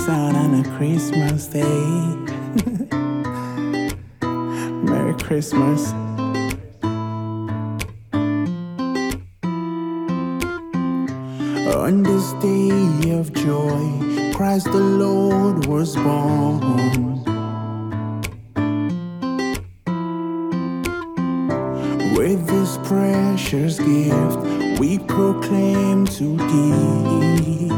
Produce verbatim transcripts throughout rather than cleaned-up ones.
sound on a Christmas day. Merry Christmas. On this day of joy, Christ the Lord was born. With this precious gift, we proclaim to thee.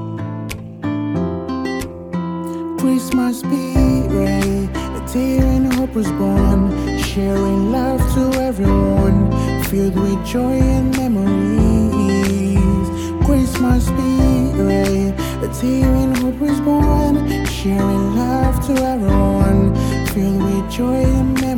Christmas be right, a day when hope was born, sharing love to everyone, filled with joy and memories. Christmas be right, a day when hope was born, sharing love to everyone, filled with joy and memories.